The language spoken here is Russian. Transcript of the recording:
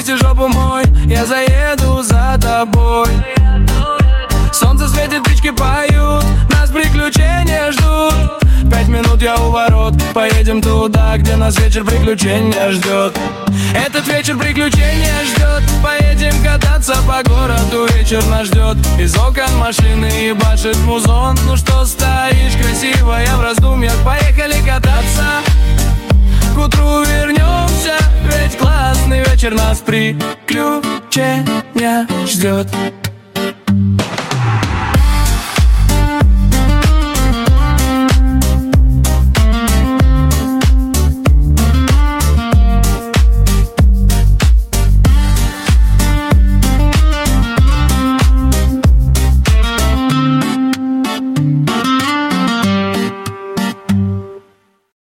Целуйте жопу мой, я заеду за тобой. Солнце светит, птички поют, нас приключения ждут. 5 минут я у ворот, поедем туда, где нас вечер приключения ждет. Этот вечер приключения ждет. Поедем кататься по городу, вечер нас ждет. Из окон машины ебашит музон. Ну что стоишь, красивая в раздумьях, поехали кататься. К утру вернемся, ведь классный вечер нас приключения ждет.